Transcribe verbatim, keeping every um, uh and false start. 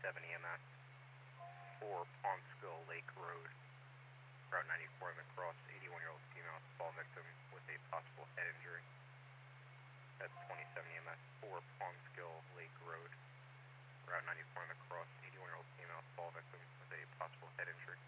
twenty-seven E M S for Pondskill Lake Road, Route ninety-four in the cross, eighty-one-year-old female fall victim with a possible head injury. That's twenty-seven E M S for Pondskill Lake Road, Route ninety-four in the cross, eighty-one-year-old female fall victim with a possible head injury.